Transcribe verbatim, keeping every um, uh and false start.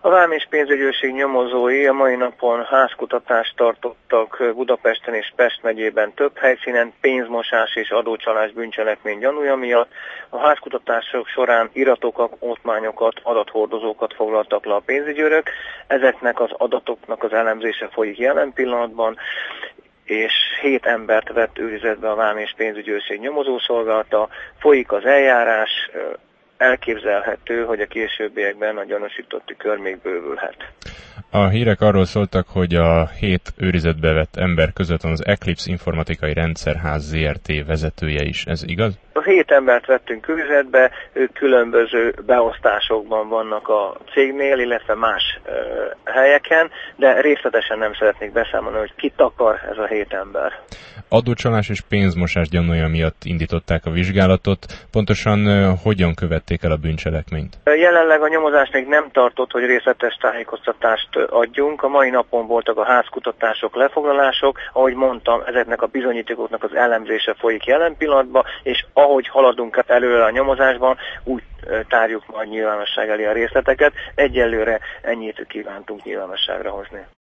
A Vám és Pénzügyőrség nyomozói a mai napon házkutatást tartottak Budapesten és Pest megyében több helyszínen pénzmosás és adócsalás bűncselekmény gyanúja miatt. A házkutatások során iratokat, okmányokat, adathordozókat foglaltak le a pénzügyőrök. Ezeknek az adatoknak az elemzése folyik jelen pillanatban, és hét embert vett őrizetbe a Vám és Pénzügyőrség nyomozószolgálata. Folyik az eljárás. Elképzelhető, hogy a későbbiekben a gyanúsítotti kör még bővülhet. A hírek arról szóltak, hogy a hét őrizetbe vett ember között van az Eclipse Informatikai Rendszerház zé er té vezetője is. Ez igaz? A hét embert vettünk őrizetbe, ők különböző beosztásokban vannak a cégnél, illetve más ö, helyeken, de részletesen nem szeretnék beszámolni, hogy kit akar ez a hét ember. Adócsalás és pénzmosás gyanúja miatt indították a vizsgálatot. Pontosan uh, hogyan követték el a bűncselekményt? Jelenleg a nyomozás még nem tartott, hogy részletes tájékoztatást adjunk. A mai napon voltak a házkutatások, lefoglalások. Ahogy mondtam, ezeknek a bizonyítékoknak az elemzése folyik jelen pillanatban, és ahogy haladunk előre a nyomozásban, úgy tárjuk majd nyilvánosság elé a részleteket. Egyelőre ennyit kívántunk nyilvánosságra hozni.